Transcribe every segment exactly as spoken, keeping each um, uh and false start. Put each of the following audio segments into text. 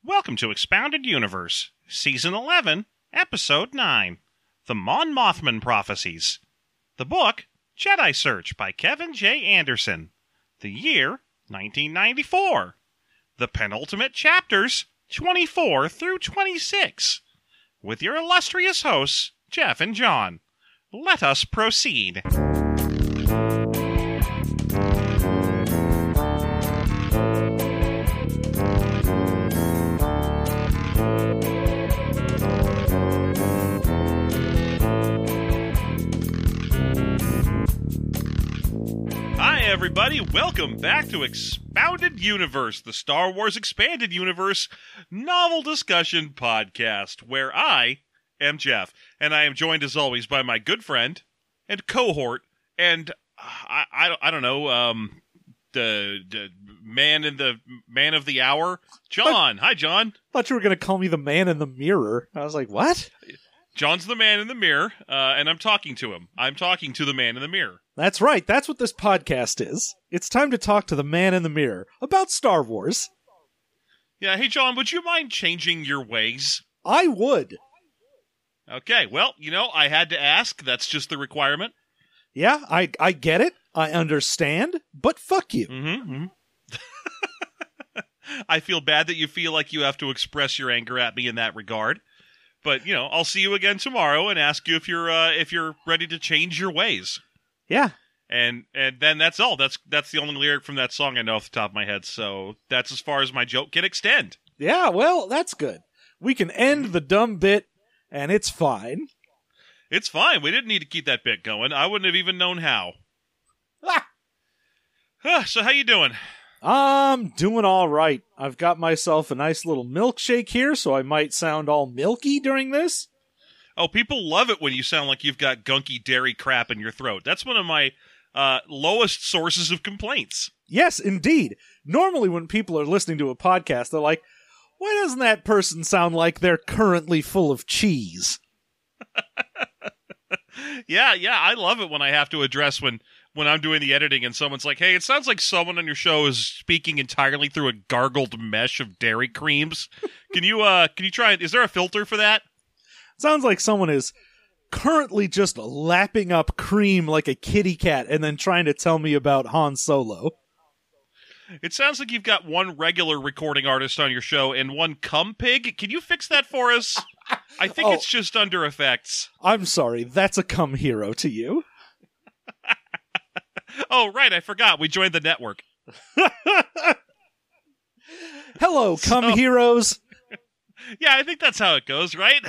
Welcome to Expounded Universe, Season eleven, Episode nine, The Mon Mothman Prophecies. The book, Jedi Search by Kevin J. Anderson. The year, nineteen ninety-four. The penultimate chapters, twenty-four through twenty-six. With your illustrious hosts, Jeff and John. Let us proceed. Hi, everybody. Welcome back to Expounded Universe, the Star Wars Expanded Universe novel discussion podcast, where I am Jeff, and I am joined, as always, by my good friend and cohort and, uh, I, I, I don't know, um, the, the man in the man of the hour, John. Hi, John. Thought you were going to call me the man in the mirror. I was like, what? John's the man in the mirror, uh, and I'm talking to him. I'm talking to the man in the mirror. That's right. That's what this podcast is. It's time to talk to the man in the mirror about Star Wars. Yeah, hey, John, would you mind changing your ways? I would. Okay, well, you know, I had to ask. That's just the requirement. Yeah, I, I get it. I understand. But fuck you. Mm-hmm. mm-hmm. I feel bad that you feel like you have to express your anger at me in that regard. But, you know, I'll see you again tomorrow and ask you if you're uh, if you're ready to change your ways. Yeah. And and then that's all. That's that's the only lyric from that song I know off the top of my head. So that's as far as my joke can extend. Yeah, well, that's good. We can end the dumb bit, and it's fine. It's fine. We didn't need to keep that bit going. I wouldn't have even known how. Ah! So how you doing? I'm doing all right. I've got myself a nice little milkshake here, so I might sound all milky during this. Oh, people love it when you sound like you've got gunky dairy crap in your throat. That's one of my uh, lowest sources of complaints. Yes, indeed. Normally when people are listening to a podcast, they're like, why doesn't that person sound like they're currently full of cheese? yeah, yeah, I love it when I have to address when... when I'm doing the editing and someone's like, hey, it sounds like someone on your show is speaking entirely through a gargled mesh of dairy creams. Can you, uh, can you try, is there a filter for that? Sounds like someone is currently just lapping up cream like a kitty cat and then trying to tell me about Han Solo. It sounds like you've got one regular recording artist on your show and one cum pig. Can you fix that for us? I think oh, it's just under effects. I'm sorry, that's a cum hero to you. Oh, right, I forgot. We joined the network. Hello, cum so, heroes. Yeah, I think that's how it goes, right?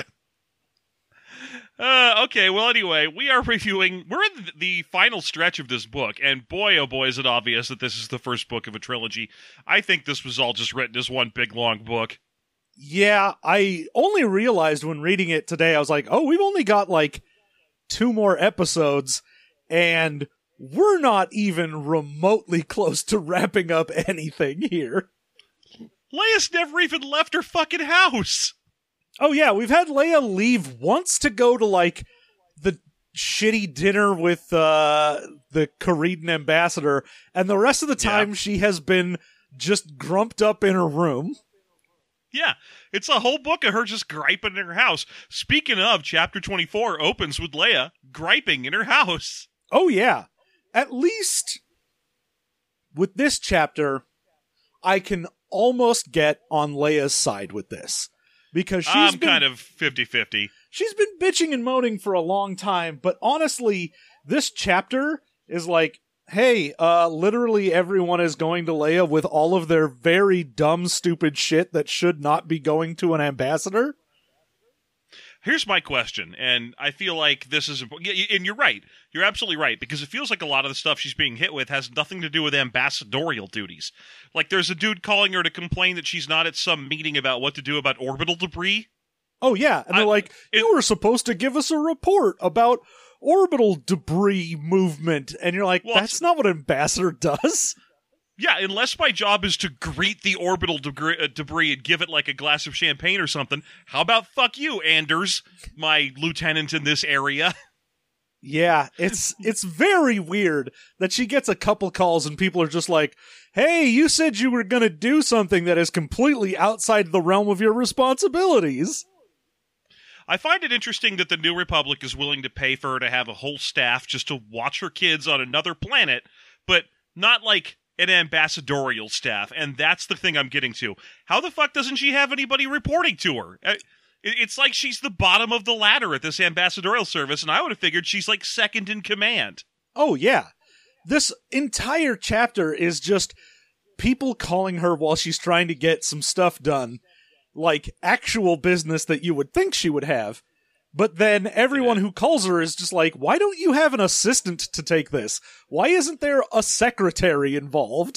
Uh, okay, well, anyway, we are reviewing... We're in the final stretch of this book, and boy, oh boy, is it obvious that this is the first book of a trilogy. I think this was all just written as one big, long book. Yeah, I only realized when reading it today, I was like, oh, we've only got, like, two more episodes, and... we're not even remotely close to wrapping up anything here. Leia's never even left her fucking house. Oh yeah, we've had Leia leave once to go to, like, the shitty dinner with uh, the Karidan ambassador, and the rest of the time yeah. she has been just grumped up in her room. Yeah, it's a whole book of her just griping in her house. Speaking of, chapter twenty-four opens with Leia griping in her house. Oh yeah. At least, with this chapter, I can almost get on Leia's side with this. Because she's I'm been, kind of fifty-fifty. She's been bitching and moaning for a long time, but honestly, this chapter is like, hey, uh, literally everyone is going to Leia with all of their very dumb, stupid shit that should not be going to an ambassador. Here's my question, and I feel like this is... And you're right. You're absolutely right, because it feels like a lot of the stuff she's being hit with has nothing to do with ambassadorial duties. Like, there's a dude calling her to complain that she's not at some meeting about what to do about orbital debris. Oh, yeah. And they're I, like, it, you were supposed to give us a report about orbital debris movement. And you're like, well, that's not what an ambassador does. Yeah, unless my job is to greet the orbital debris, uh, debris and give it like a glass of champagne or something, how about fuck you, Anders, my lieutenant in this area? Yeah, it's it's very weird that she gets a couple calls and people are just like, hey, you said you were going to do something that is completely outside the realm of your responsibilities. I find it interesting that the New Republic is willing to pay for her to have a whole staff just to watch her kids on another planet, but not like an ambassadorial staff, and that's the thing I'm getting to. How the fuck doesn't she have anybody reporting to her? It's like she's the bottom of the ladder at this ambassadorial service, and I would have figured she's like second in command. Oh, yeah. This entire chapter is just people calling her while she's trying to get some stuff done, like actual business that you would think she would have. But then everyone who calls her is just like, why don't you have an assistant to take this? Why isn't there a secretary involved?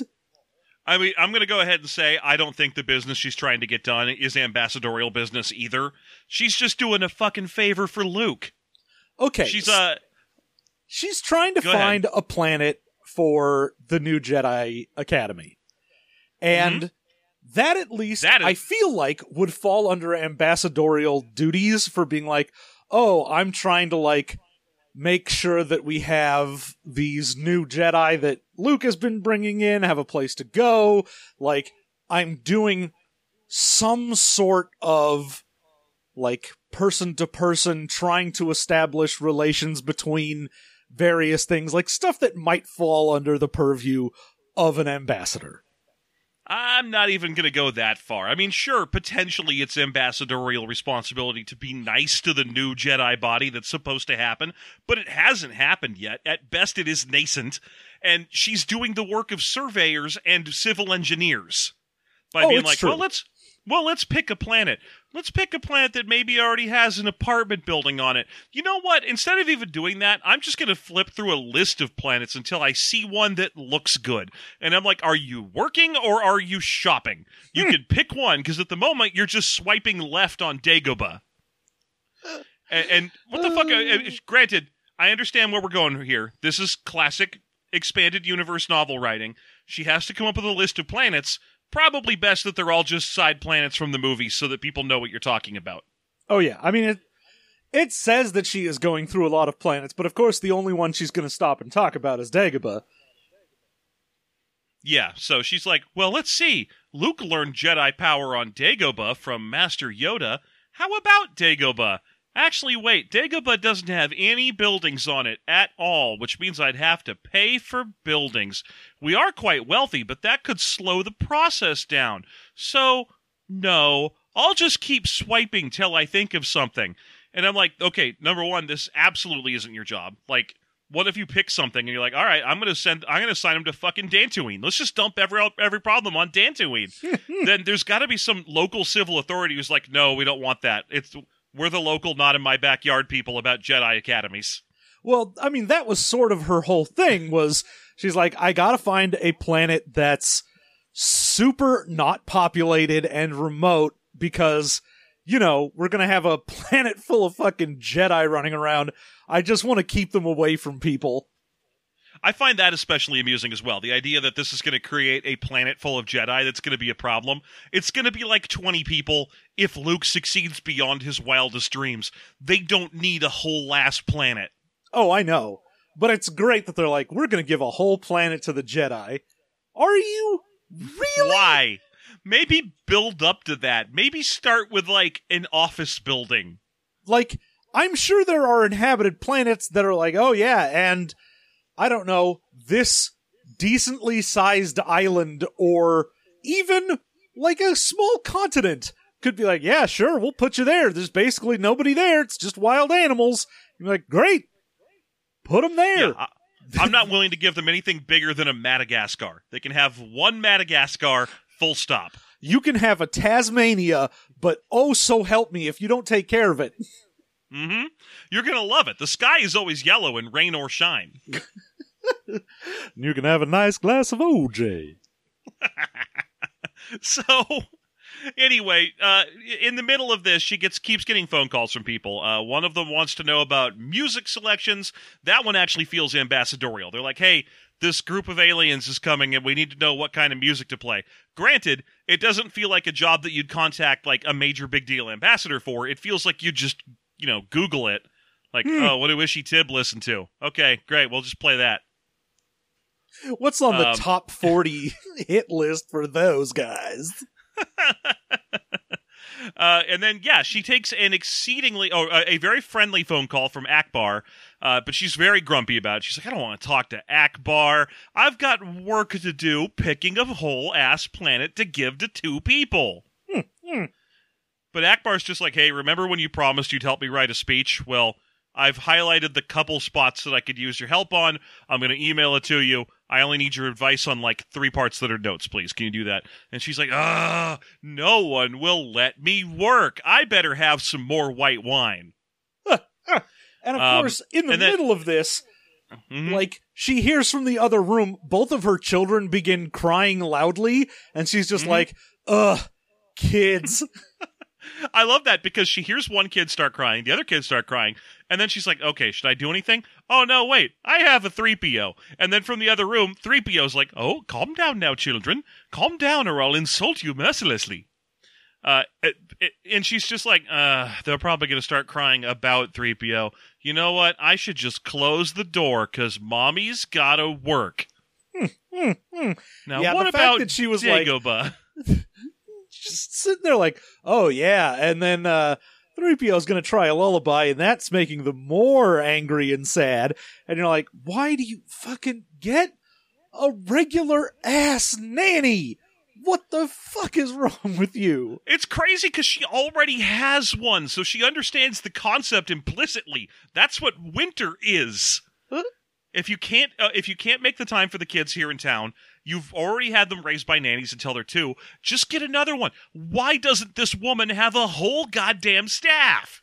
I mean, I'm going to go ahead and say I don't think the business she's trying to get done is ambassadorial business either. She's just doing a fucking favor for Luke. Okay. She's uh She's trying to Go find ahead. a planet for the new Jedi Academy. And mm-hmm. that at least, that is- I feel like, would fall under ambassadorial duties for being like, oh, I'm trying to, like, make sure that we have these new Jedi that Luke has been bringing in, have a place to go. Like, I'm doing some sort of, like, person-to-person trying to establish relations between various things, like stuff that might fall under the purview of an ambassador. I'm not even going to go that far. I mean, sure, potentially it's ambassadorial responsibility to be nice to the new Jedi body that's supposed to happen, but it hasn't happened yet. At best, it is nascent, and she's doing the work of surveyors and civil engineers by oh, being it's like, true. well, let's well, let's pick a planet. Let's pick a planet that maybe already has an apartment building on it. You know what? Instead of even doing that, I'm just going to flip through a list of planets until I see one that looks good. And I'm like, are you working or are you shopping? You can pick one, because at the moment, you're just swiping left on Dagobah. And, and what the fuck? Uh, granted, I understand where we're going here. This is classic expanded universe novel writing. She has to come up with a list of planets. Probably best that they're all just side planets from the movie so that people know what you're talking about. Oh, yeah. I mean, it it says that she is going through a lot of planets, but of course the only one she's going to stop and talk about is Dagobah. Yeah, so she's like, well, let's see. Luke learned Jedi power on Dagobah from Master Yoda. How about Dagobah? Actually, wait, Dagobah doesn't have any buildings on it at all, which means I'd have to pay for buildings. We are quite wealthy, but that could slow the process down. So, no, I'll just keep swiping till I think of something. And I'm like, okay, number one, this absolutely isn't your job. Like, what if you pick something and you're like, all right, I'm going to send, I'm going to assign him to fucking Dantooine. Let's just dump every every problem on Dantooine. Then there's got to be some local civil authority who's like, no, we don't want that. It's We're the local, not in my backyard people about Jedi academies. Well, I mean, that was sort of her whole thing, was she's like, I gotta find a planet that's super not populated and remote because, you know, we're gonna have a planet full of fucking Jedi running around. I just want to keep them away from people. I find that especially amusing as well. The idea that this is going to create a planet full of Jedi that's going to be a problem. It's going to be like twenty people if Luke succeeds beyond his wildest dreams. They don't need a whole last planet. Oh, I know. But it's great that they're like, we're going to give a whole planet to the Jedi. Are you really? Why? Maybe build up to that. Maybe start with, like, an office building. Like, I'm sure there are inhabited planets that are like, oh yeah, and I don't know, this decently sized island or even like a small continent could be like, yeah, sure, we'll put you there. There's basically nobody there. It's just wild animals. You're like, great. Put them there. Yeah, I, I'm not willing to give them anything bigger than a Madagascar. They can have one Madagascar, full stop. You can have a Tasmania, but oh, so help me if you don't take care of it. Mm-hmm. You're going to love it. The sky is always yellow in rain or shine. You can have a nice glass of O J. So, anyway, uh, in the middle of this, she gets keeps getting phone calls from people. Uh, one of them wants to know about music selections. That one actually feels ambassadorial. They're like, hey, this group of aliens is coming and we need to know what kind of music to play. Granted, it doesn't feel like a job that you'd contact like a major big deal ambassador for. It feels like you just, you know, Google it. Like, Hmm. oh, what do Wishy Tib listen to? Okay, great. We'll just play that. What's on the Um, top forty hit list for those guys? Uh, and then, yeah, she takes an exceedingly, oh, a, a very friendly phone call from Akbar, uh, but she's very grumpy about it. She's like, I don't want to talk to Akbar. I've got work to do picking a whole-ass planet to give to two people. Hmm, hmm. But Akbar's just like, hey, remember when you promised you'd help me write a speech? Well, I've highlighted the couple spots that I could use your help on. I'm going to email it to you. I only need your advice on, like, three parts that are notes, please. Can you do that? And she's like, ah, no one will let me work. I better have some more white wine. And of Um, course, in the and then- middle of this, Mhm. like, she hears from the other room, both of her children begin crying loudly, and she's just Mhm. like, ugh, kids. I love that because she hears one kid start crying, the other kids start crying, and then she's like, okay, should I do anything? Oh, no, wait, I have a three P O. And then from the other room, three P O's like, oh, calm down now, children. Calm down or I'll insult you mercilessly. Uh, it, it, and she's just like, uh, they're probably going to start crying about three P O. You know what? I should just close the door because mommy's got to work. Hmm, hmm, hmm. Now, Yeah, what the fact about that she was like- Dagobah? Just sitting there like, oh yeah, and then uh three P O's gonna try a lullaby, and that's making them more angry and sad. And you're like, why do you fucking get a regular ass nanny? What the fuck is wrong with you? It's crazy because she already has one, so she understands the concept implicitly. That's what winter is. Huh? If you can't, uh, if you can't make the time for the kids here in town, you've already had them raised by nannies until they're two. Just get another one. Why doesn't this woman have a whole goddamn staff?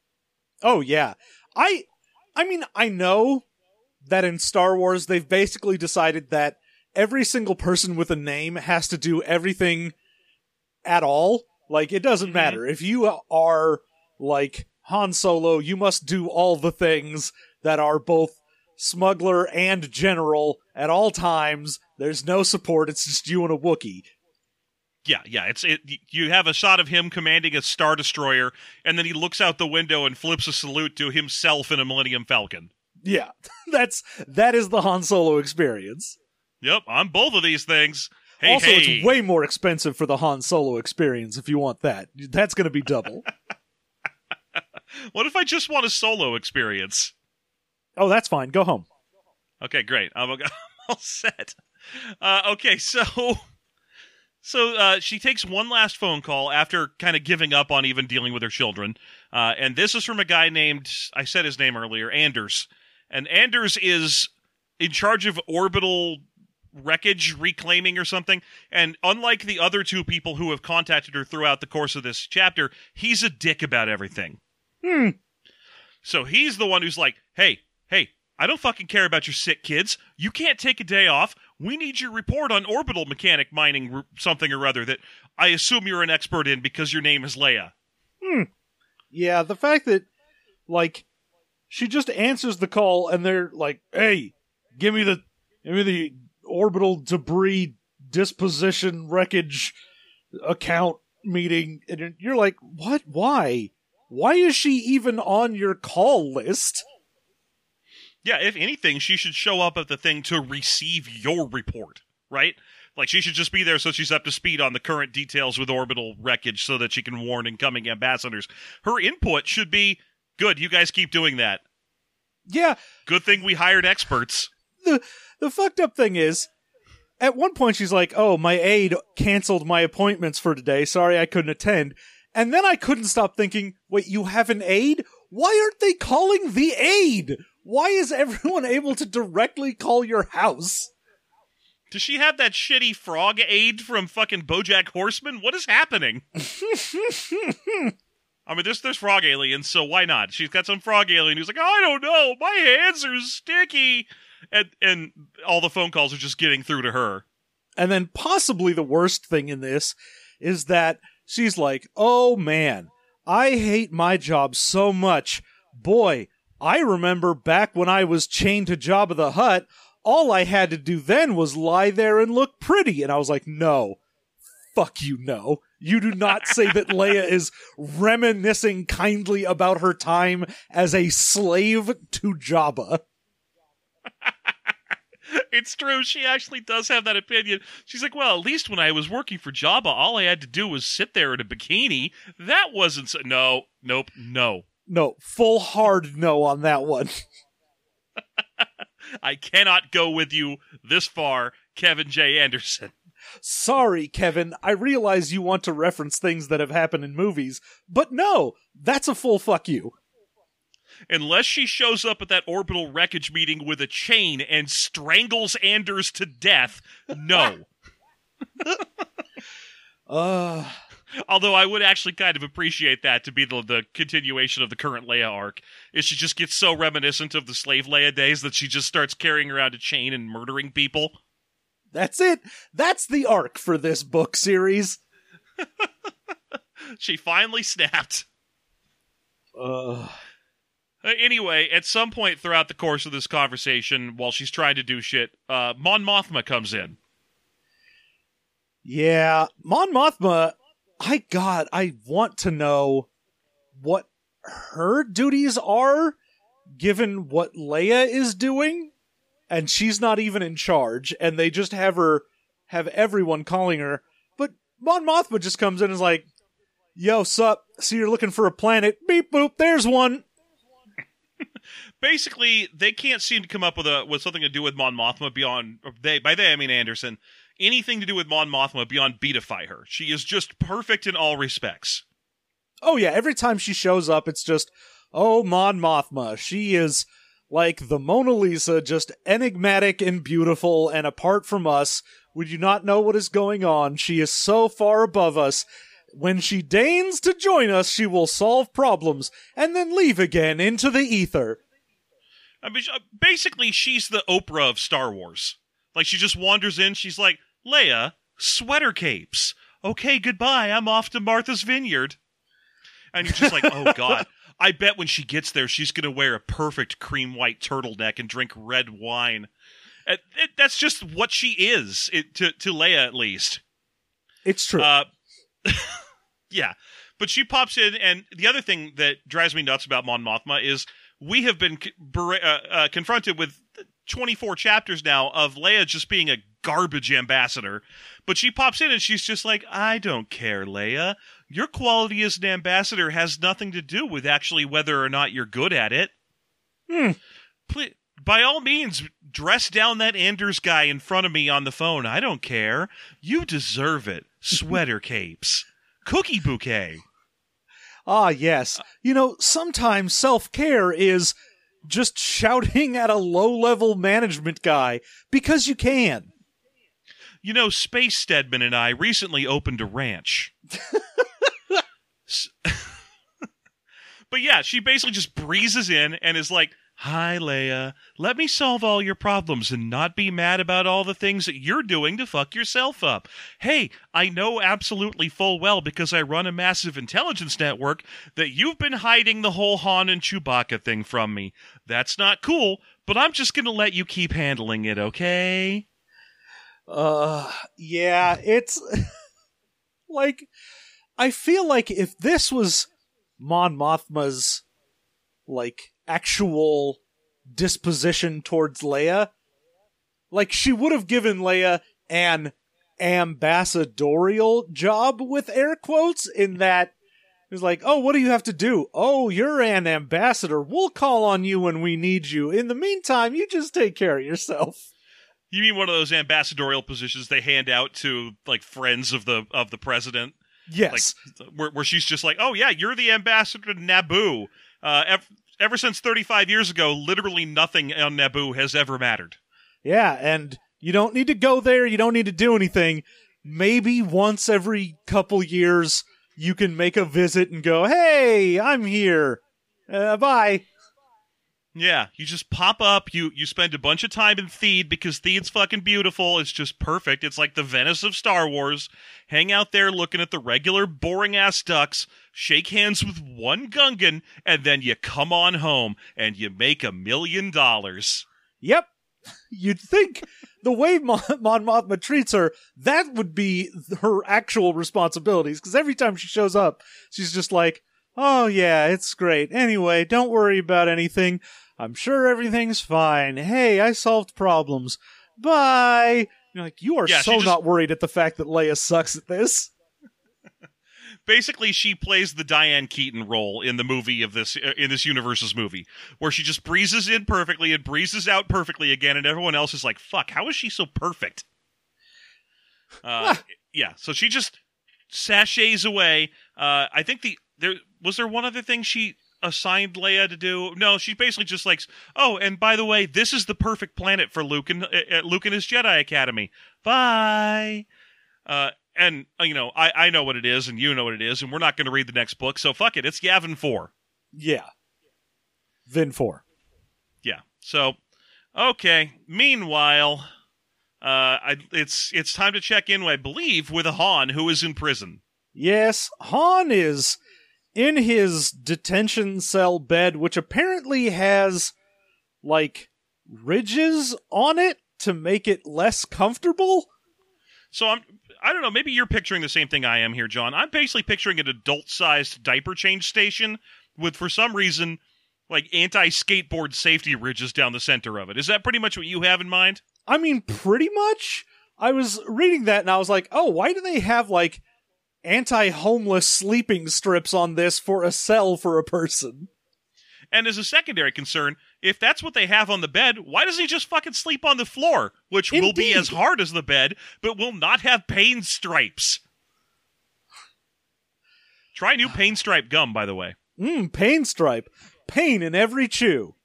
Oh yeah. I I mean, I know that in Star Wars they've basically decided that every single person with a name has to do everything at all. Like, it doesn't Mhm. matter. If you are, like, Han Solo, you must do all the things that are both smuggler and general at all times. There's no support, it's just you and a Wookiee. Yeah, yeah. It's it. You have a shot of him commanding a Star Destroyer, and then he looks out the window and flips a salute to himself in a Millennium Falcon. Yeah, that's that is the Han Solo experience. Yep, I'm both of these things. Hey, also, hey. it's way more expensive for the Han Solo experience if you want that. That's going to be double. What if I just want a solo experience? Oh, that's fine. Go home. Okay, great. I'm I'm all set. Uh, okay, so so uh, she takes one last phone call after kind of giving up on even dealing with her children, uh, and this is from a guy named, I said his name earlier, Anders. And Anders is in charge of orbital wreckage reclaiming or something, and unlike the other two people who have contacted her throughout the course of this chapter, he's a dick about everything. Hmm. So he's the one who's like, hey, hey, I don't fucking care about your sick kids. You can't take a day off. We need your report on orbital mechanic mining r- something or other that I assume you're an expert in because your name is Leia. Hmm. Yeah, the fact that, like, she just answers the call and they're like, hey, give me the, give me the orbital debris disposition wreckage account meeting. And you're like, what? Why? Why is she even on your call list? Yeah, if anything, she should show up at the thing to receive your report, right? Like, she should just be there so she's up to speed on the current details with orbital wreckage so that she can warn incoming ambassadors. Her input should be, good, you guys keep doing that. Yeah, Good thing we hired experts. the the fucked up thing is, at one point she's like, oh, my aide canceled my appointments for today. Sorry I couldn't attend. And then I couldn't stop thinking, wait, you have an aide? Why aren't they calling the aide? Why is everyone able to directly call your house? Does she have that shitty frog aid from fucking BoJack Horseman? What is happening? I mean, there's, there's frog aliens, so why not? She's got some frog alien who's like, oh, I don't know, my hands are sticky. And, and all the phone calls are just getting through to her. And then possibly the worst thing in this is that she's like, oh man, I hate my job so much. Boy, I remember back when I was chained to Jabba the Hutt, all I had to do then was lie there and look pretty. And I was like, no, fuck you, no. You do not say that Leia is reminiscing kindly about her time as a slave to Jabba. It's true. She actually does have that opinion. She's like, well, at least when I was working for Jabba, all I had to do was sit there in a bikini. That wasn't so... No, nope, no. No, full hard no on that one. I cannot go with you this far, Kevin J. Anderson. Sorry, Kevin. I realize you want to reference things that have happened in movies, but no, that's a full fuck you. Unless she shows up at that orbital wreckage meeting with a chain and strangles Anders to death, no. uh... Although I would actually kind of appreciate that to be the, the continuation of the current Leia arc. Is she just gets so reminiscent of the slave Leia days that she just starts carrying around a chain and murdering people. That's it. That's the arc for this book series. She finally snapped. Uh... Anyway, at some point throughout the course of this conversation, while she's trying to do shit, uh, Mon Mothma comes in. Yeah, Mon Mothma... I, God, I want to know what her duties are, given what Leia is doing, and she's not even in charge, and they just have her, have everyone calling her, but Mon Mothma just comes in and is like, yo, sup, see you're looking for a planet, beep boop, there's one. Basically, they can't seem to come up with a with something to do with Mon Mothma beyond, they, by they I mean Anderson, anything to do with Mon Mothma beyond beatify her. She is just perfect in all respects. Oh yeah, every time she shows up, it's just, oh, Mon Mothma. She is like the Mona Lisa, just enigmatic and beautiful, and apart from us, we do not know what is going on. She is so far above us. When she deigns to join us, she will solve problems, and then leave again into the ether. I mean, basically, she's the Oprah of Star Wars. Like, she just wanders in, she's like, Leia, sweater capes. Okay, goodbye, I'm off to Martha's Vineyard. And you're just like, oh god. I bet when she gets there, she's going to wear a perfect cream white turtleneck and drink red wine. It, it, that's just what she is, it, to, to Leia at least. It's true. Uh, yeah. But she pops in, and the other thing that drives me nuts about Mon Mothma is we have been uh, uh, confronted with twenty-four chapters now of Leia just being a garbage ambassador, but she pops in and she's just like, I don't care, Leia. Your quality as an ambassador has nothing to do with actually whether or not you're good at it. Hmm. Please, by all means, dress down that Anders guy in front of me on the phone. I don't care. You deserve it. Sweater capes. Cookie bouquet. Ah, yes. You know, sometimes self-care is just shouting at a low-level management guy, because you can. You know, Space Stedman and I recently opened a ranch. But yeah, she basically just breezes in and is like, hi, Leia, let me solve all your problems and not be mad about all the things that you're doing to fuck yourself up. Hey, I know absolutely full well, because I run a massive intelligence network, that you've been hiding the whole Han and Chewbacca thing from me. That's not cool, but I'm just going to let you keep handling it, okay? Uh, yeah, it's... like, I feel like if this was Mon Mothma's, like, actual disposition towards Leia, like, she would have given Leia an ambassadorial job, with air quotes, in that it was like, oh, what do you have to do? Oh, you're an ambassador. We'll call on you when we need you. In the meantime, you just take care of yourself. You mean one of those ambassadorial positions they hand out to, like, friends of the of the president? Yes. Like, where, where she's just like, oh, yeah, you're the ambassador to Naboo. Uh, ev- ever since thirty-five years ago, literally nothing on Naboo has ever mattered. Yeah, and you don't need to go there. You don't need to do anything. Maybe once every couple years, you can make a visit and go, hey, I'm here. Uh, bye. Yeah, you just pop up, you you spend a bunch of time in Theed, because Theed's fucking beautiful, it's just perfect, it's like the Venice of Star Wars. Hang out there looking at the regular boring-ass ducks, shake hands with one Gungan, and then you come on home, and you make a million dollars. Yep, You'd think the way Mon, Mon Mothma treats her, that would be her actual responsibilities. Because every time she shows up, she's just like, oh yeah, it's great. Anyway, don't worry about anything. I'm sure everything's fine. Hey, I solved problems. Bye. You're like, you are Yeah, so just- not worried at the fact that Leia sucks at this. Basically, she plays the Diane Keaton role in the movie of this uh, in this universe's movie, where she just breezes in perfectly and breezes out perfectly again, and everyone else is like, "Fuck, how is she so perfect?" Uh, yeah, so she just sachets away. Uh, I think the there was there one other thing she assigned Leia to do. No, she basically just like, "Oh, and by the way, this is the perfect planet for Luke and uh, Luke and his Jedi Academy. Bye." Uh, And, you know, I, I know what it is, and you know what it is, and we're not going to read the next book, so fuck it. It's Yavin four. Yeah. Vin four. Yeah. So, okay. Meanwhile, uh, I, it's it's time to check in, I believe, with Han, who is in prison. Yes, Han is in his detention cell bed, which apparently has, like, ridges on it to make it less comfortable. So, I'm, I don't know, maybe you're picturing the same thing I am here, John. I'm basically picturing an adult-sized diaper change station with, for some reason, like, anti-skateboard safety ridges down the center of it. Is that pretty much what you have in mind? I mean, pretty much. I was reading that and I was like, oh, why do they have, like, anti-homeless sleeping strips on this for a cell for a person? And as a secondary concern, if that's what they have on the bed, why doesn't he just fucking sleep on the floor? Which will be Indeed. as hard as the bed, but will not have pain stripes. Try new pain stripe gum, by the way. Mmm, pain stripe. Pain in every chew.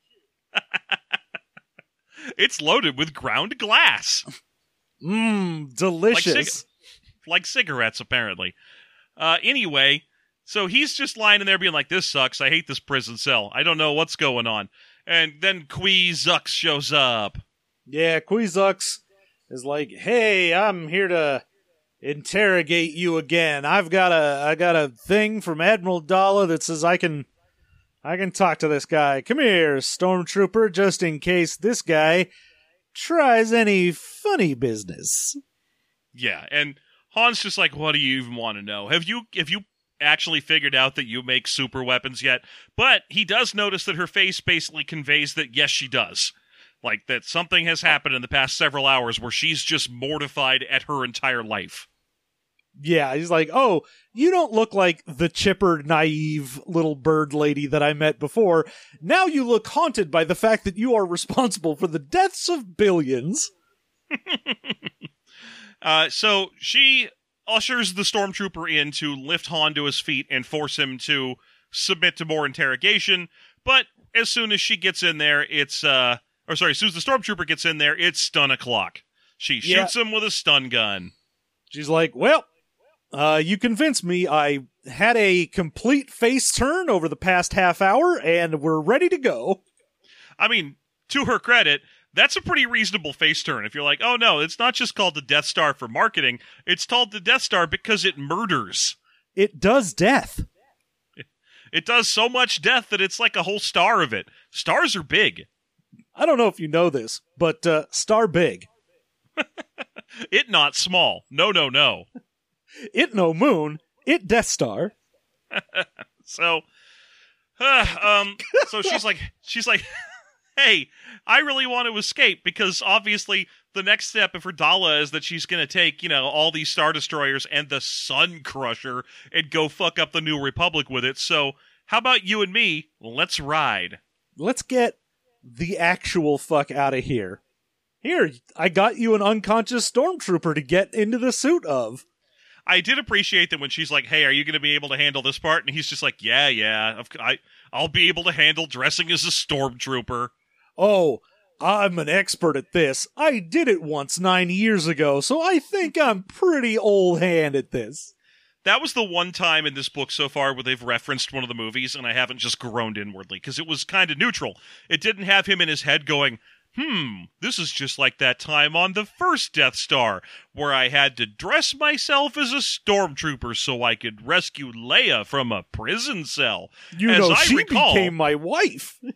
It's loaded with ground glass. Mmm, delicious. Like, cig- like cigarettes, apparently. Uh, anyway, so he's just lying in there being like, this sucks. I hate this prison cell. I don't know what's going on. And then Kwee Zux shows up. Yeah, Quizux is like, hey, I'm here to interrogate you again. I've got a I got a thing from Admiral Dalla that says I can I can talk to this guy. Come here, Stormtrooper, just in case this guy tries any funny business. Yeah, and Han's just like, what do you even want to know? Have you have you actually figured out that you make super weapons yet? But he does notice that her face basically conveys that yes, she does. Like, that something has happened in the past several hours where she's just mortified at her entire life. Yeah, he's like, oh, you don't look like the chipper, naive little bird lady that I met before. Now you look haunted by the fact that you are responsible for the deaths of billions. uh, so she ushers the stormtrooper in to lift Han to his feet and force him to submit to more interrogation. But as soon as she gets in there, it's, uh, or sorry, as soon as the stormtrooper gets in there, it's stun o'clock. She shoots Yeah. him with a stun gun. She's like, well, uh, you convinced me. I had a complete face turn over the past half hour, and we're ready to go. I mean, to her credit, that's a pretty reasonable face turn. If you're like, oh no, it's not just called the Death Star for marketing, it's called the Death Star because it murders. It does death. It does so much death that it's like a whole star of it. Stars are big. I don't know if you know this, but uh, star big. It not small. No, no, no. It no moon. It Death Star. So, uh, um, so she's like, she's like, hey, I really want to escape because obviously the next step for Dalla is that she's going to take, you know, all these Star Destroyers and the Sun Crusher and go fuck up the New Republic with it. So how about you and me? Let's ride. Let's get the actual fuck out of here. Here, I got you an unconscious stormtrooper to get into the suit of. I did appreciate that when she's like, hey, are you going to be able to handle this part? And he's just like, yeah, yeah, I, I'll be able to handle dressing as a stormtrooper. Oh, I'm an expert at this. I did it once nine years ago, so I think I'm pretty old hand at this. That was the one time in this book so far where they've referenced one of the movies, and I haven't just groaned inwardly, because it was kind of neutral. It didn't have him in his head going, hmm, this is just like that time on the first Death Star, where I had to dress myself as a stormtrooper so I could rescue Leia from a prison cell. You As know, I she recall, became my wife.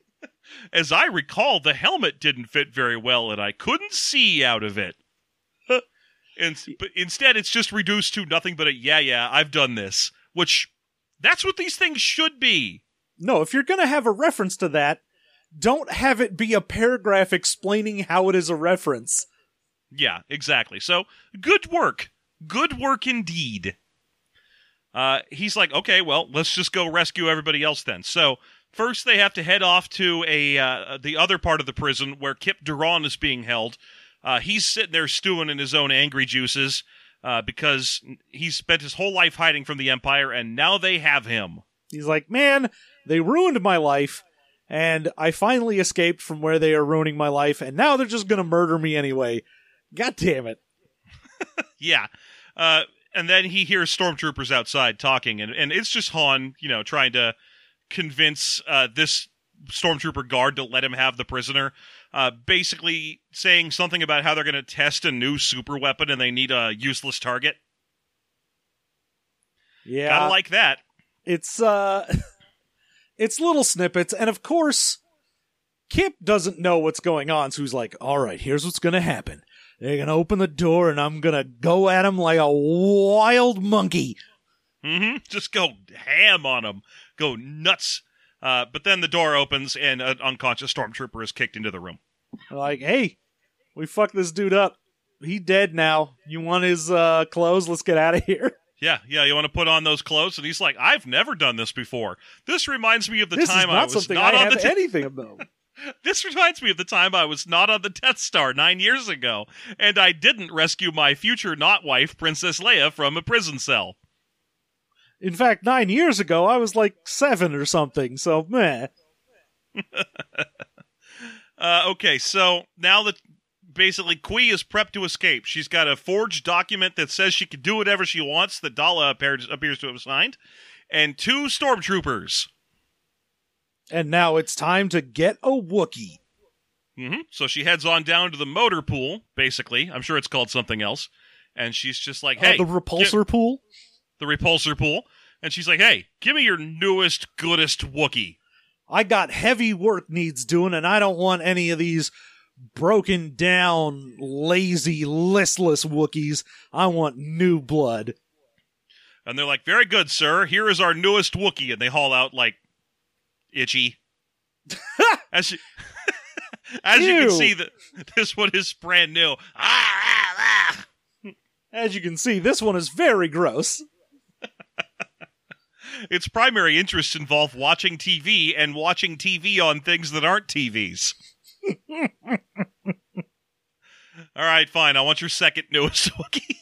As I recall, the helmet didn't fit very well, and I couldn't see out of it. And, but instead, it's just reduced to nothing but a, yeah, yeah, I've done this. Which, that's what these things should be. No, if you're going to have a reference to that, don't have it be a paragraph explaining how it is a reference. Yeah, exactly. So, good work. Good work indeed. Uh, he's like, okay, well, let's just go rescue everybody else then. So, first they have to head off to a uh, the other part of the prison where Kip Duran is being held. Uh, he's sitting there stewing in his own angry juices uh, because he's spent his whole life hiding from the Empire, and now they have him. He's like, man, they ruined my life, and I finally escaped from where they are ruining my life, and now they're just going to murder me anyway. God damn it. Yeah. Uh, and then he hears stormtroopers outside talking, and, and it's just Han, you know, trying to convince uh, this stormtrooper guard to let him have the prisoner. Uh, basically saying something about how they're going to test a new super weapon and they need a useless target. Yeah. Gotta like that. It's, uh, it's little snippets, and of course, Kip doesn't know what's going on, so he's like, alright, here's what's gonna happen. They're gonna open the door, and I'm gonna go at him like a wild monkey. Mm-hmm. Just go ham on him. Go nuts. Uh, but then the door opens, and an unconscious stormtrooper is kicked into the room. Like, hey, we fucked this dude up. He dead now. You want his uh, clothes? Let's get out of here. Yeah, yeah, you want to put on those clothes? And he's like, I've never done this before. This reminds me of the this time is not I was something not I on have the... T- anything about. This reminds me of the time I was not on the Death Star nine years ago, and I didn't rescue my future not-wife, Princess Leia, from a prison cell. In fact, nine years ago, I was like seven or something, so meh. uh, okay, so now that basically Kui is prepped to escape, she's got a forged document that says she can do whatever she wants that Dala appears, appears to have signed, and two stormtroopers. And now it's time to get a Wookiee. Mm-hmm. So she heads on down to the motor pool, basically. I'm sure it's called something else. And she's just like, hey. Uh, the repulsor give- pool? The repulsor pool. And she's like, hey, give me your newest, goodest Wookiee. I got heavy work needs doing, and I don't want any of these broken down, lazy, listless Wookiees. I want new blood. And they're like, very good, sir. Here is our newest Wookiee. And they haul out, like, Itchy. As you, as you can see, the, this one is brand new. As you can see, this one is very gross. Its primary interests involve watching T V and watching T V on things that aren't T Vs. All right, fine. I want your second newest Wookiee.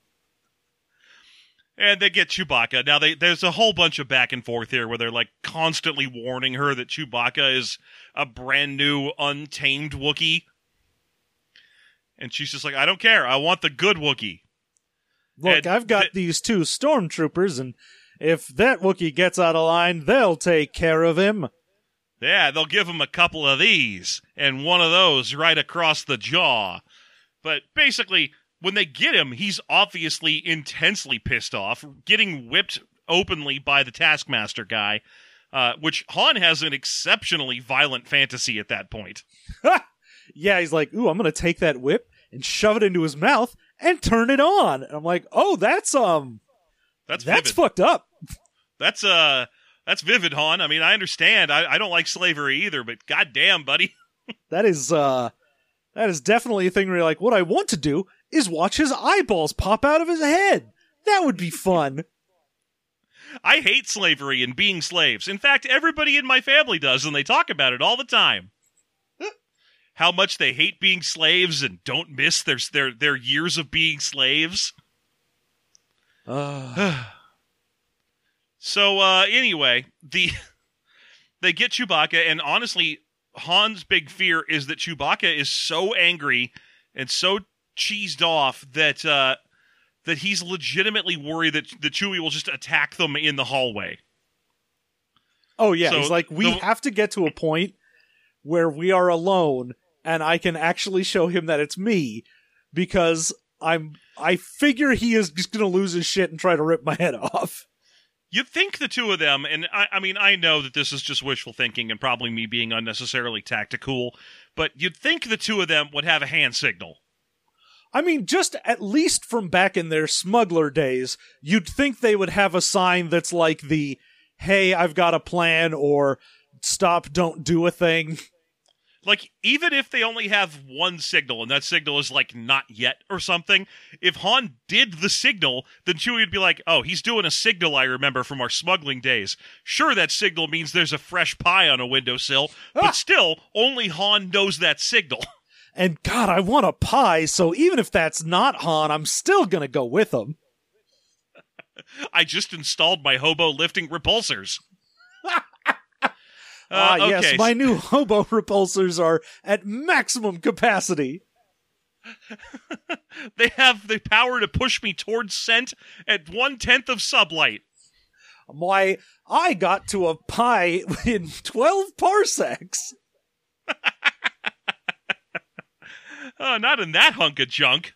And they get Chewbacca. Now, they, there's a whole bunch of back and forth here where they're like constantly warning her that Chewbacca is a brand new, untamed Wookiee. And she's just like, I don't care. I want the good Wookiee. Look, And I've got th- these two stormtroopers, and if that Wookiee gets out of line, they'll take care of him. Yeah, they'll give him a couple of these, and one of those right across the jaw. But basically, when they get him, he's obviously intensely pissed off, getting whipped openly by the Taskmaster guy, uh, which Han has an exceptionally violent fantasy at that point. Yeah, he's like, ooh, I'm going to take that whip and shove it into his mouth and turn it on. And I'm like, oh, that's, um, That's that's vivid. fucked up. That's, uh, that's vivid, Han. I mean, I understand. I, I don't like slavery either, but goddamn, buddy. That is, uh, that is definitely a thing where you're like, what I want to do is watch his eyeballs pop out of his head. That would be fun. I hate slavery and being slaves. In fact, everybody in my family does, and they talk about it all the time. How much they hate being slaves and don't miss their their, their years of being slaves. Uh. So, uh, anyway, the they get Chewbacca, and honestly, Han's big fear is that Chewbacca is so angry and so cheesed off that uh, that he's legitimately worried that, that Chewie will just attack them in the hallway. Oh, yeah. So he's like, we the- have to get to a point where we are alone and I can actually show him that it's me, because I'm, I figure he is just going to lose his shit and try to rip my head off. You'd think the two of them, and I, I mean, I know that this is just wishful thinking and probably me being unnecessarily tactical, but you'd think the two of them would have a hand signal. I mean, just at least from back in their smuggler days, you'd think they would have a sign that's like the, hey, I've got a plan, or stop, don't do a thing. Like, even if they only have one signal, and that signal is, like, not yet or something, if Han did the signal, then Chewie would be like, oh, he's doing a signal I remember from our smuggling days. Sure, that signal means there's a fresh pie on a windowsill, but Ah! still, only Han knows that signal. And God, I want a pie, so even if that's not Han, I'm still gonna go with him. I just installed my hobo lifting repulsors. Ah, Uh, yes, okay. my new hobo repulsors are at maximum capacity. They have the power to push me towards scent at one-tenth of sublight. Why, I got to a pie in twelve parsecs. Oh, not in that hunk of junk.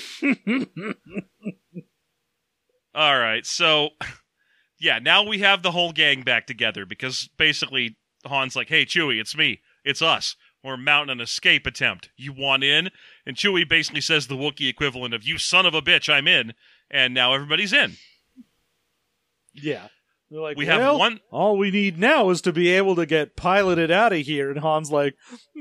All right, so, yeah, now we have the whole gang back together because basically Han's like, hey, Chewie, it's me. It's us. We're mounting an escape attempt. You want in? And Chewie basically says the Wookiee equivalent of, you son of a bitch, I'm in. And now everybody's in. Yeah. They're like, We well, have one... all we need now is to be able to get piloted out of here. And Han's like,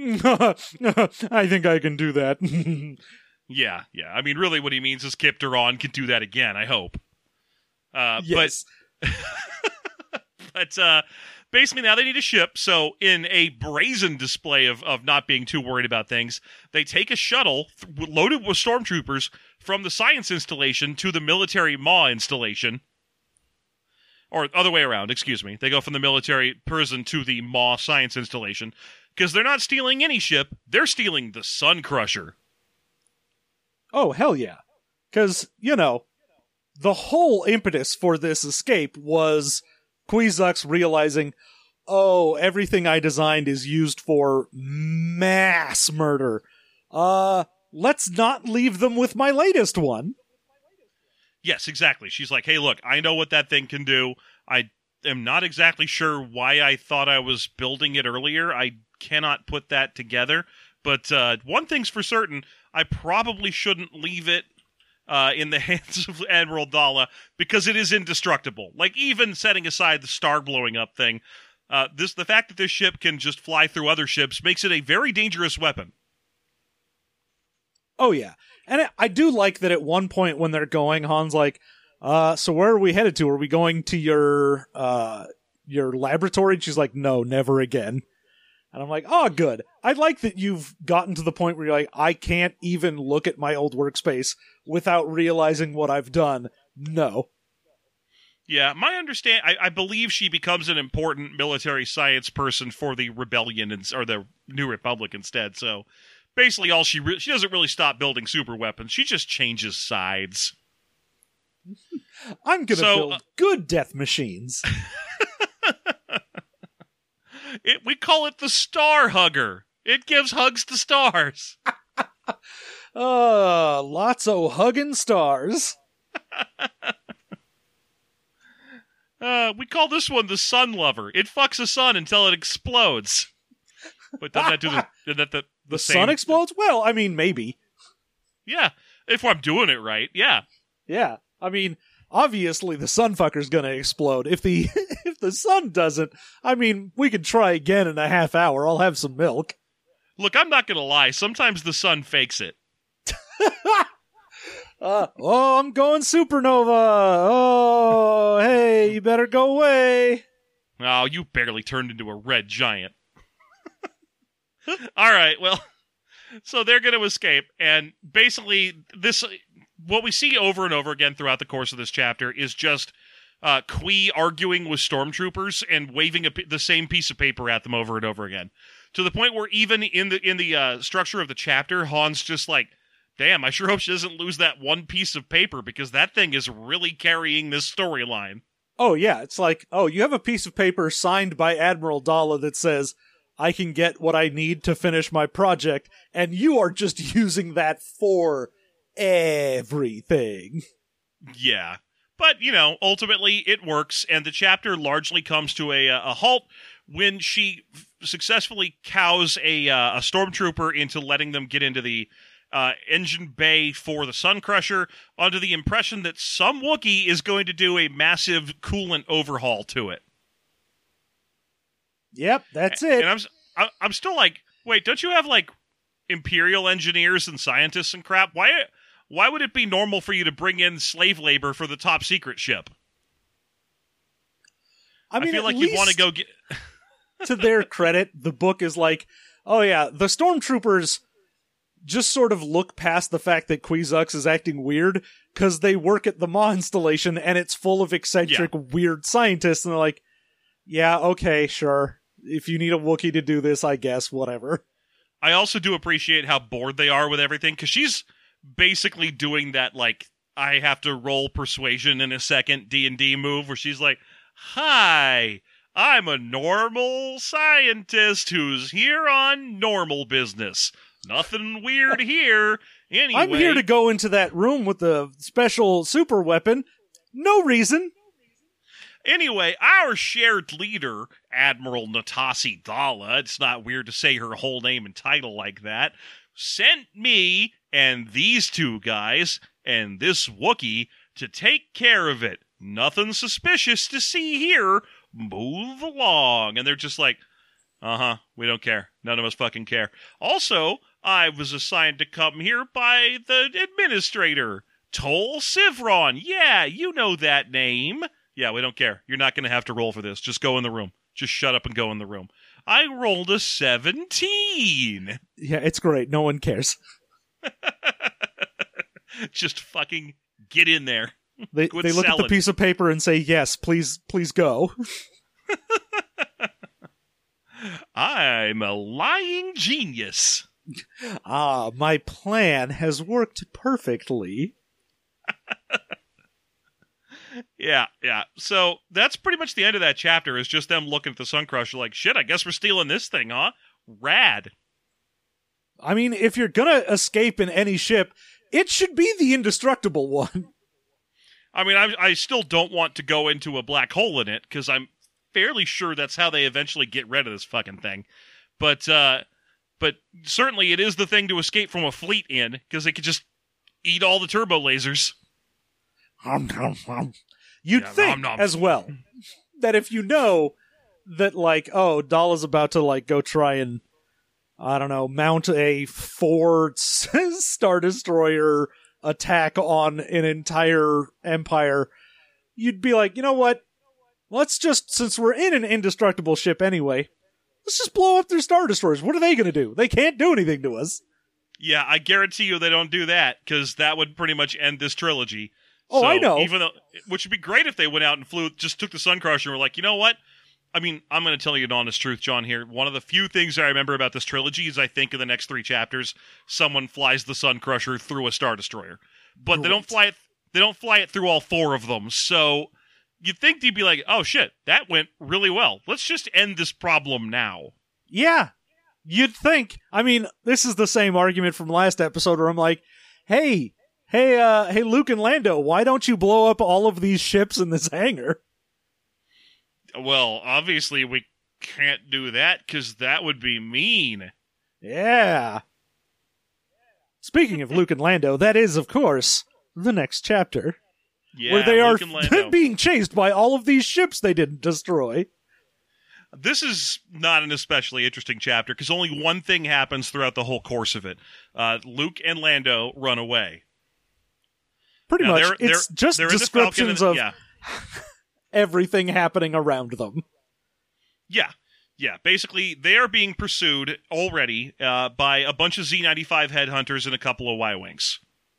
I think I can do that. Yeah, yeah. I mean, really what he means is Kip Duran can do that again, I hope. Uh, yes. But, but uh, basically now they need a ship, so in a brazen display of, of not being too worried about things, they take a shuttle th- loaded with stormtroopers from the science installation to the military Maw installation. Or other way around, excuse me. They go from the military prison to the Maw science installation, because they're not stealing any ship, they're stealing the Sun Crusher. Oh, hell yeah. Because, you know, the whole impetus for this escape was Kwisatz realizing, oh, everything I designed is used for mass murder. Uh, let's not leave them with my latest one. Yes, exactly. She's like, hey, look, I know what that thing can do. I am not exactly sure why I thought I was building it earlier. I cannot put that together. But uh, one thing's for certain, I probably shouldn't leave it uh, in the hands of Admiral Dalla because it is indestructible. Like, even setting aside the star blowing up thing, uh, this the fact that this ship can just fly through other ships makes it a very dangerous weapon. Oh, yeah. And I do like that at one point when they're going, Han's like, uh, so where are we headed to? Are we going to your, uh, your laboratory? And she's like, no, never again. And I'm like, oh, good. I like that you've gotten to the point where you're like, I can't even look at my old workspace without realizing what I've done. No. Yeah, my understand. I, I believe she becomes an important military science person for the rebellion and, or the New Republic instead. So basically, all she re- she doesn't really stop building super weapons. She just changes sides. I'm gonna So, build uh, good death machines. It, we call it the Star Hugger. It gives hugs to stars. Uh, lots of hugging stars. Uh, we call this one the Sun Lover. It fucks a sun until it explodes. But doesn't that do the doesn't that the, the, The same? sun explodes? Well, I mean, maybe. Yeah, if I'm doing it right. Yeah. Yeah. I mean, obviously the sun fucker's gonna explode. If the if the sun doesn't, I mean, we can try again in a half hour. I'll have some milk. Look, I'm not gonna lie. Sometimes the sun fakes it. Uh, oh, I'm going supernova. Oh, hey, you better go away. Oh, you barely turned into a red giant. All right, well, so they're going to escape, and basically, this what we see over and over again throughout the course of this chapter is just uh, Qui arguing with stormtroopers and waving a, p- the same piece of paper at them over and over again, to the point where even in the in the uh, structure of the chapter, Han's just like, damn, I sure hope she doesn't lose that one piece of paper, because that thing is really carrying this storyline. Oh, yeah, it's like, oh, you have a piece of paper signed by Admiral Dalla that says, I can get what I need to finish my project, and you are just using that for everything. Yeah. But, you know, ultimately it works, and the chapter largely comes to a, a halt when she f- successfully cows a, uh, a stormtrooper into letting them get into the uh, engine bay for the Sun Crusher under the impression that some Wookiee is going to do a massive coolant overhaul to it. Yep, that's it. And I'm, s- I- I'm still like, wait, don't you have, like, Imperial engineers and scientists and crap? Why... Why would it be normal for you to bring in slave labor for the top secret ship? I mean, I feel at like least, you'd want to go get... to their credit, the book is like, oh yeah, the stormtroopers just sort of look past the fact that Kwisatz is acting weird because they work at the Maw installation and it's full of eccentric, Yeah. weird scientists, and they're like, yeah, okay, sure. If you need a Wookiee to do this, I guess, whatever. I also do appreciate how bored they are with everything, because she's basically doing that, like, I have to roll persuasion in a second D and D move, where she's like, hi, I'm a normal scientist who's here on normal business. Nothing weird here. Anyway, I'm here to go into that room with the special super weapon. No reason. Anyway, our shared leader, Admiral Natasi Dala, it's not weird to say her whole name and title like that, sent me and these two guys and this Wookiee to take care of it. Nothing suspicious to see here. Move along. And they're just like, uh-huh, we don't care. None of us fucking care. Also, I was assigned to come here by the administrator, Tol Sivron. Yeah, you know that name. Yeah, we don't care. You're not going to have to roll for this. Just go in the room. Just shut up and go in the room. I rolled a seventeen. Yeah, it's great. No one cares. Just fucking get in there. They Quit they look at selling. the piece of paper and say, yes, please, please go. I'm a lying genius. Ah, my plan has worked perfectly. Yeah, yeah. So that's pretty much the end of that chapter, is just them looking at the Sun Crusher like, shit, I guess we're stealing this thing, huh? Rad. I mean, if you're gonna escape in any ship, it should be the indestructible one. I mean, I, I still don't want to go into a black hole in it, because I'm fairly sure that's how they eventually get rid of this fucking thing. But, uh, but certainly it is the thing to escape from a fleet in, because they could just eat all the turbo lasers. You'd Yeah, think, nom nom. as well, that if you know that, like, oh, Dala's about to, like, go try and, I don't know, mount a four Star Destroyer attack on an entire empire, you'd be like, you know what? Let's just, since we're in an indestructible ship anyway, let's just blow up their Star Destroyers. What are they going to do? They can't do anything to us. Yeah, I guarantee you they don't do that, because that would pretty much end this trilogy. Oh, so I know. Even though, which would be great if they went out and flew, just took the Sun Crusher and were like, you know what? I mean, I'm going to tell you an honest truth, John, here. One of the few things I remember about this trilogy is I think in the next three chapters, someone flies the Sun Crusher through a Star Destroyer. But Great. they don't fly it they don't fly it through all four of them. So you'd think they'd be like, oh shit, that went really well. Let's just end this problem now. Yeah, you'd think. I mean, this is the same argument from last episode where I'm like, hey, hey, uh, hey, Luke and Lando, why don't you blow up all of these ships in this hangar? Well, obviously we can't do that, because that would be mean. Yeah. Speaking of Luke and Lando, that is, of course, the next chapter. Yeah, where they Luke are and Lando. being chased by all of these ships they didn't destroy. This is not an especially interesting chapter, because only one thing happens throughout the whole course of it. Uh, Luke and Lando run away. Pretty Now, much. they're- It's they're- just they're in the Falcon descriptions and- of yeah. everything happening around them. Yeah, yeah. Basically, they are being pursued already uh, by a bunch of Z ninety-five headhunters and a couple of Y-Wings.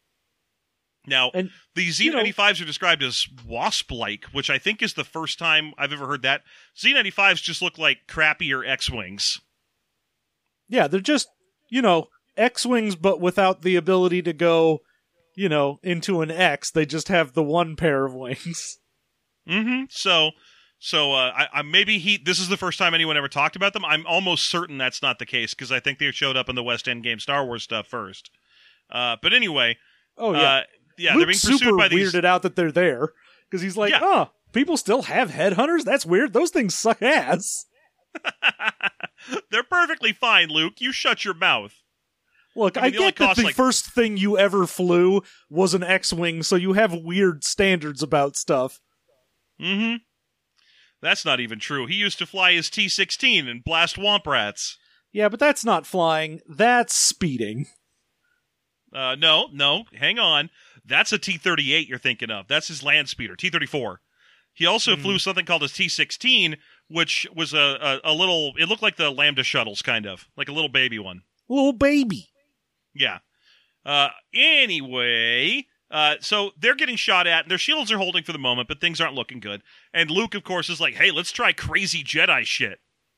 Now, And, the Z ninety-fives are described as wasp-like, which I think is the first time I've ever heard that. Z ninety-fives just look like crappier X-Wings. Yeah, they're just, you know, X-Wings, but without the ability to go, you know, into an X. They just have the one pair of wings. Mm-hmm. So, so uh, I, I maybe he. This is the first time anyone ever talked about them. I'm almost certain that's not the case, because I think they showed up in the West End game Star Wars stuff first. Uh, but anyway, Oh, yeah. uh, yeah, Luke's they're being pursued super by these. weirded out that they're there. Because he's like, Yeah. oh, people still have headhunters? That's weird. Those things suck ass. They're perfectly fine, Luke. You shut your mouth. Look, I I, mean, they only get that cost, the like- first thing you ever flew was an X-Wing, so you have weird standards about stuff. Mm-hmm. That's not even true. He used to fly his T sixteen and blast womp rats. Yeah, but that's not flying. That's speeding. Uh, no, no, hang on. That's a T thirty-eight you're thinking of. That's his land speeder, T thirty-four. He also Mm. flew something called his T sixteen, which was a, a, a little... It looked like the Lambda shuttles, kind of. Like a little baby one. Little baby. Yeah. Uh, anyway, uh, so they're getting shot at, and their shields are holding for the moment, but things aren't looking good. And Luke, of course, is like, hey, let's try crazy Jedi shit.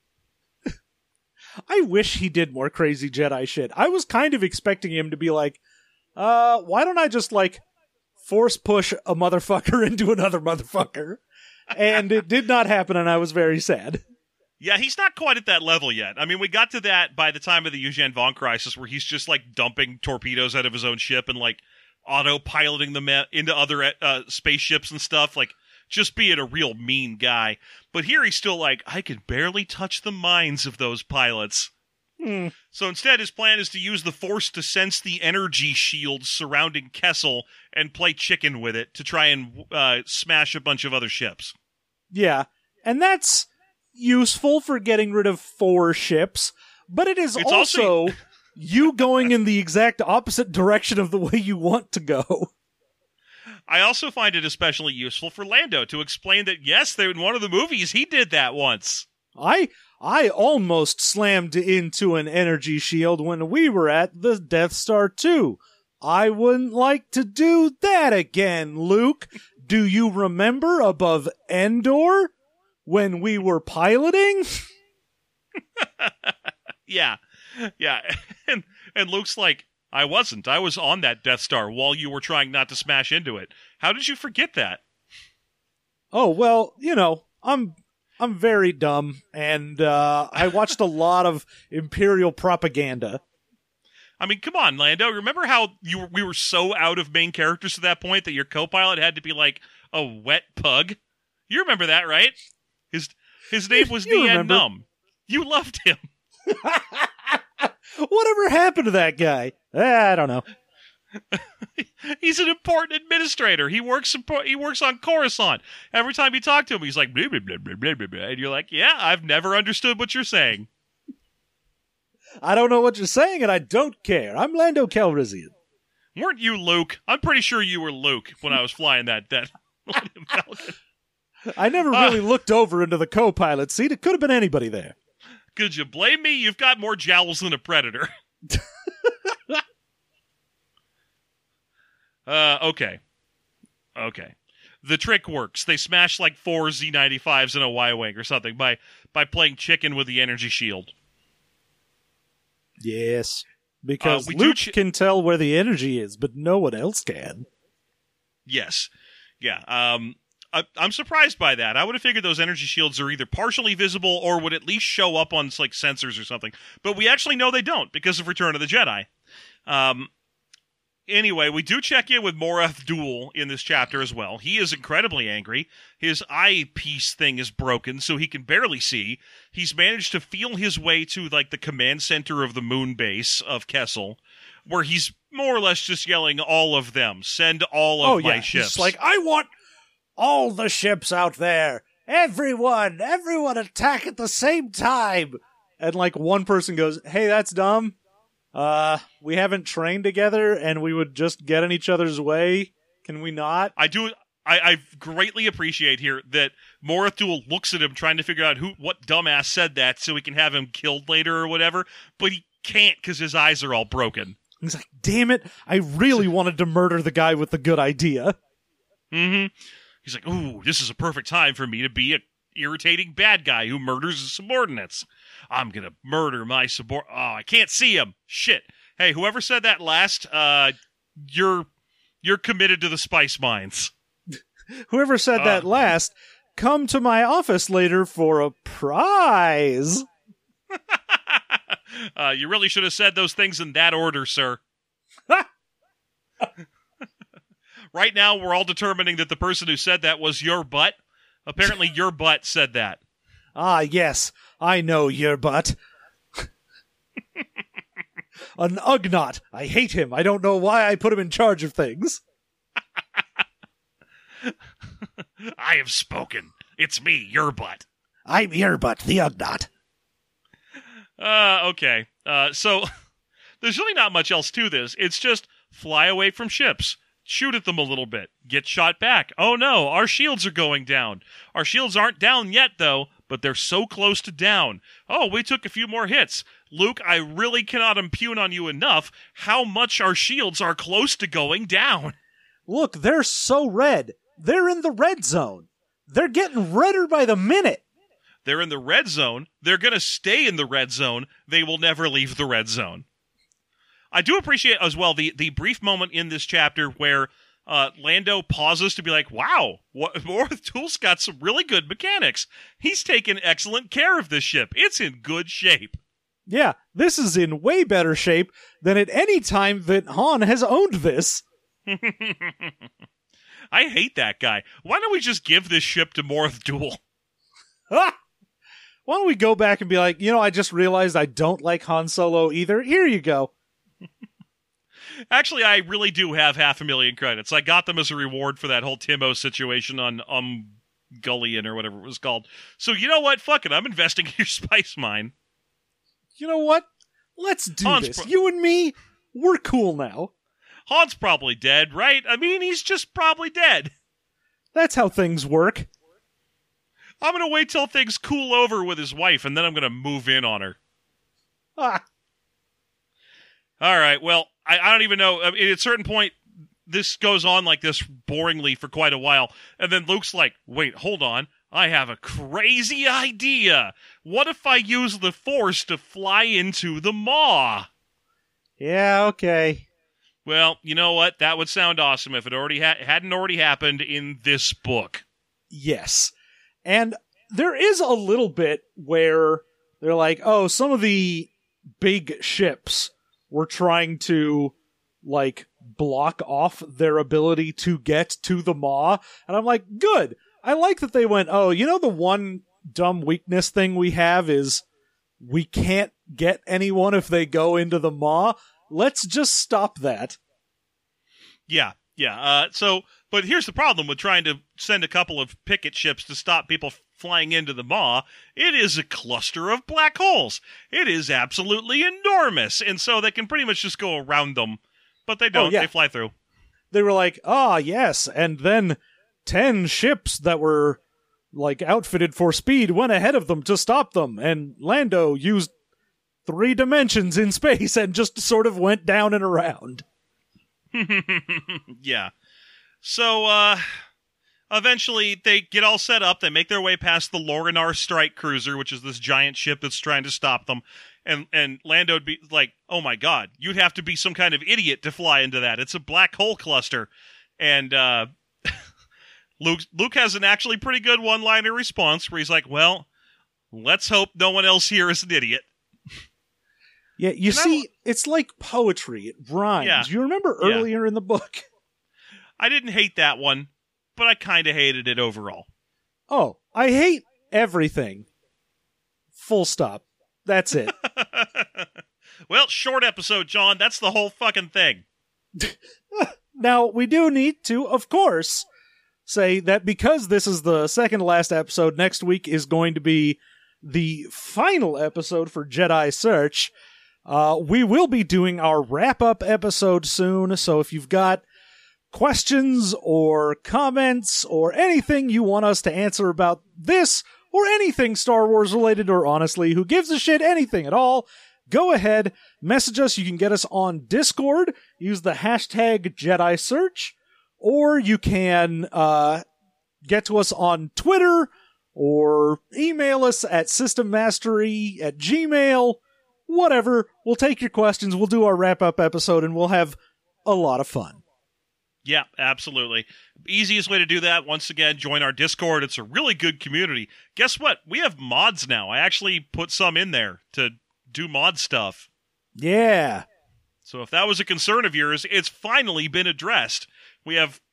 I wish he did more crazy Jedi shit. I was kind of expecting him to be like, uh, why don't I just, like, force push a motherfucker into another motherfucker? And it did not happen, and I was very sad. Yeah, he's not quite at that level yet. I mean, we got to that by the time of the Eugene Vaughn crisis, where he's just, like, dumping torpedoes out of his own ship and, like, autopiloting them at- into other uh, spaceships and stuff, like, just being a real mean guy. But here he's still like, I can barely touch the minds of those pilots. Hmm. So instead, his plan is to use the Force to sense the energy shields surrounding Kessel and play chicken with it to try and uh, smash a bunch of other ships. Yeah, and that's useful for getting rid of four ships, but it is It's also, also- you going in the exact opposite direction of the way you want to go. I also find it especially useful for Lando to explain that, yes, there in one of the movies, he did that once. I I almost slammed into an energy shield when we were at the Death Star two. I wouldn't like to do that again, Luke. Do you remember above Endor when we were piloting? Yeah, yeah. And, and Luke's like, I wasn't. I was on that Death Star while you were trying not to smash into it. How did you forget that? Oh, well, you know, I'm I'm very dumb, and uh, I watched a lot of Imperial propaganda. I mean, come on, Lando. Remember how you were, we were so out of main characters at that point that your co-pilot had to be like a wet pug? You remember that, right? His his name was You Nien remember. Num. You loved him. Whatever happened to that guy? Eh, I don't know. He's an important administrator. He works he works on Coruscant. Every time you talk to him, he's like, blah, blah, blah, blah, blah, blah, blah. And you're like, yeah, I've never understood what you're saying. I don't know what you're saying, and I don't care. I'm Lando Calrissian. Weren't you Luke? I'm pretty sure you were Luke when I was flying that that Millennium Falcon. I never Ah. really looked over into the co-pilot seat. It could have been anybody there. Could you blame me? You've got more jowls than a predator. uh, okay. Okay. The trick works. They smash like four Z ninety-fives in a Y-Wing or something by, by playing chicken with the energy shield. Yes. Because Uh, we do Luke ch- can tell where the energy is, but no one else can. Yes. Yeah. Um, I, I'm surprised by that. I would have figured those energy shields are either partially visible or would at least show up on like sensors or something. But we actually know they don't because of Return of the Jedi. Um, anyway, we do check in with Morath Duel in this chapter as well. He is incredibly angry. His eyepiece thing is broken, so he can barely see. He's managed to feel his way to like the command center of the moon base of Kessel, where he's more or less just yelling all of them. Send all of oh, my yeah. ships. He's like, I want all the ships out there. Everyone, everyone attack at the same time. And like one person goes, hey, that's dumb. Uh, we haven't trained together and we would just get in each other's way. Can we not? I do. I, I greatly appreciate here that Morath Duel looks at him trying to figure out who, what dumbass said that, so he can have him killed later or whatever. But he can't because his eyes are all broken. He's like, damn it. I really wanted to murder the guy with the good idea. Mm-hmm. He's like, ooh, this is a perfect time for me to be a irritating bad guy who murders his subordinates. I'm gonna murder my subord. Oh, I can't see him. Shit. Hey, whoever said that last, uh, you're you're committed to the spice mines. Whoever said Uh. that last, come to my office later for a prize. uh, you really should have said those things in that order, sir. right now we're all determining that the person who said that was your butt. Apparently your butt said that. Ah, yes, I know your butt. An Ugnaught. I hate him. I don't know why I put him in charge of things. I have spoken. It's me, your butt. I'm your butt, the Ugnaught. Uh, okay. Uh, so, there's really not much else to this. It's just fly away from ships. Shoot at them a little bit. Get shot back. Oh no, our shields are going down. Our shields aren't down yet, though, but they're so close to down. Oh, we took a few more hits. Luke, I really cannot impugn on you enough how much our shields are close to going down. Look, they're so red. They're in the red zone. They're getting redder by the minute. They're in the red zone. They're going to stay in the red zone. They will never leave the red zone. I do appreciate as well the, the brief moment in this chapter where uh, Lando pauses to be like, wow, what, Moroth Tool's got some really good mechanics. He's taken excellent care of this ship. It's in good shape. Yeah, this is in way better shape than at any time that Han has owned this. I hate that guy. Why don't we just give this ship to Moroth Tool? Ah! Why don't we go back and be like, you know, I just realized I don't like Han Solo either. Here you go. Actually, I really do have half a million credits. I got them as a reward for that whole Timo situation on Um Gullion or whatever it was called. So you know what? Fuck it. I'm investing in your spice mine. You know what? Let's do Han's this. pro- you and me, we're cool now. Han's probably dead, right? I mean, he's just probably dead. That's how things work. I'm going to wait till things cool over with his wife, and then I'm going to move in on her. Ah. All right, well, I, I don't even know. I mean, at a certain point, this goes on like this boringly for quite a while, and then Luke's like, wait, hold on. I have a crazy idea. What if I use the Force to fly into the Maw? Yeah, okay. Well, you know what? That would sound awesome if it already ha- hadn't already happened in this book. Yes. And there is a little bit where they're like, oh, some of the big ships were trying to, like, block off their ability to get to the Maw. And I'm like, good. I like that they went, oh, you know the one dumb weakness thing we have is we can't get anyone if they go into the Maw. Let's just stop that. Yeah, yeah. Uh, so, but here's the problem with trying to send a couple of picket ships to stop people f- flying into the Maw. It is a cluster of black holes. It is absolutely enormous, and so they can pretty much just go around them. But they don't. Oh, yeah. They fly through. They were like, ah, yes, and then ten ships that were, like, outfitted for speed went ahead of them to stop them, and Lando used three dimensions in space and just sort of went down and around. Yeah. So, uh, eventually they get all set up. They make their way past the Lorinar Strike Cruiser, which is this giant ship that's trying to stop them. And and Lando would be like, oh my god, you'd have to be some kind of idiot to fly into that. It's a black hole cluster. And, uh, Luke, Luke has an actually pretty good one-liner response where he's like, well, let's hope no one else here is an idiot. Yeah, you And see, it's like poetry. It rhymes. Yeah. You remember Yeah. earlier in the book? I didn't hate that one, but I kind of hated it overall. Oh, I hate everything. Full stop. That's it. Well, short episode, John. That's the whole fucking thing. Now, we do need to, of course, say that because this is the second to last episode, next week is going to be the final episode for Jedi Search. Uh, we will be doing our wrap-up episode soon, so if you've got questions or comments or anything you want us to answer about this or anything Star Wars related, or honestly, who gives a shit, anything at all, go ahead, message us. You can get us on Discord, use the hashtag Jedi Search, or you can uh, get to us on Twitter, or email us at systemmastery at gmail, whatever. We'll take your questions, we'll do our wrap-up episode, and we'll have a lot of fun. Yeah, absolutely. Easiest way to do that, once again, join our Discord. It's a really good community. Guess what? We have mods now. I actually put some in there to do mod stuff. Yeah. So if that was a concern of yours, it's finally been addressed. We have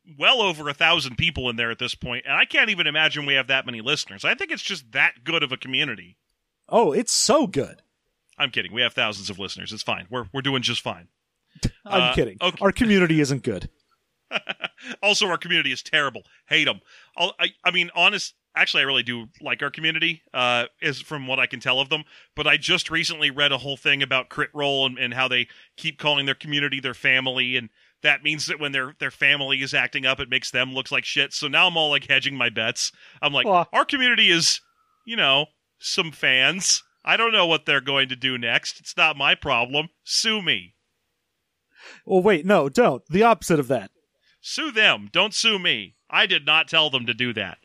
well over a thousand people in there at this point, and I can't even imagine we have that many listeners. I think it's just that good of a community. Oh, it's so good. I'm kidding. We have thousands of listeners. It's fine. We're we're doing just fine. I'm uh, kidding. Okay. Our community isn't good. Also, our community is terrible. Hate them. I'll, I, I mean, honest. Actually, I really do like our community, uh, is from what I can tell of them. But I just recently read a whole thing about Crit Role and, and how they keep calling their community their family, and that means that when their their family is acting up, it makes them look like shit. So now I'm all like hedging my bets. I'm like, Well, our community is, you know, some fans. I don't know what they're going to do next. It's not my problem. Sue me. Well, wait, no, don't. The opposite of that. Sue them. Don't sue me. I did not tell them to do that.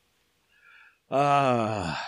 Uh,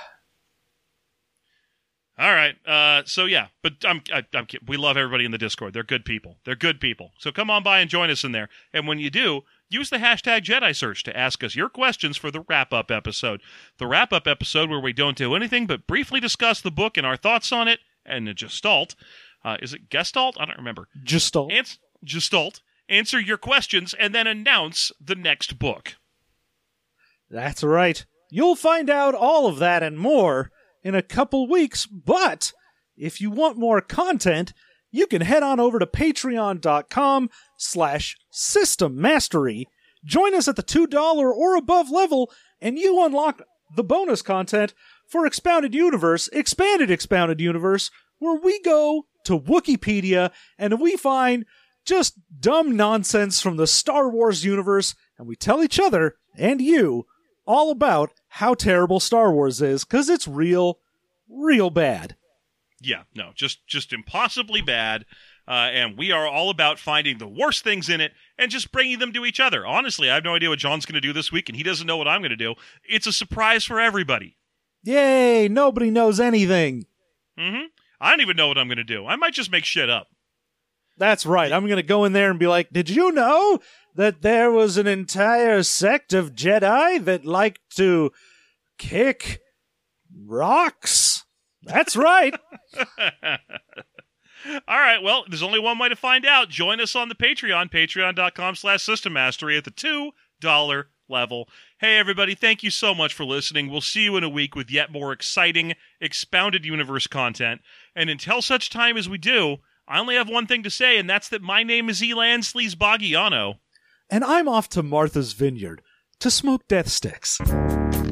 All right. Uh, so yeah, but I'm, I, I'm kidding. We love everybody in the Discord. They're good people. They're good people. So come on by and join us in there. And when you do, use the hashtag Jedi Search to ask us your questions for the wrap-up episode. The wrap-up episode where we don't do anything but briefly discuss the book and our thoughts on it and the Gestalt. Uh, is it Gestalt? I don't remember. Gestalt. Ans- Gestalt. Answer your questions and then announce the next book. That's right. You'll find out all of that and more in a couple weeks, but if you want more content, you can head on over to patreon.com slash system mastery. Join us at the two dollars or above level, and you unlock the bonus content for Expounded Universe, Expanded Expounded Universe, where we go to Wikipedia and we find just dumb nonsense from the Star Wars universe, and we tell each other, and you, all about how terrible Star Wars is, because it's real, real bad. Yeah, no, just just impossibly bad, uh, and we are all about finding the worst things in it and just bringing them to each other. Honestly, I have no idea what John's going to do this week, and he doesn't know what I'm going to do. It's a surprise for everybody. Yay, nobody knows anything. Mm-hmm. I don't even know what I'm going to do. I might just make shit up. That's right. I'm going to go in there and be like, did you know that there was an entire sect of Jedi that liked to kick rocks? That's right. All right, well, there's only one way to find out. Join us on the Patreon, patreon.com slash system mastery at the two dollars level. Hey, everybody, thank you so much for listening. We'll see you in a week with yet more exciting Expounded Universe content. And until such time as we do, I only have one thing to say, and that's that my name is Elan Sleazebagiano. And I'm off to Martha's Vineyard to smoke death sticks.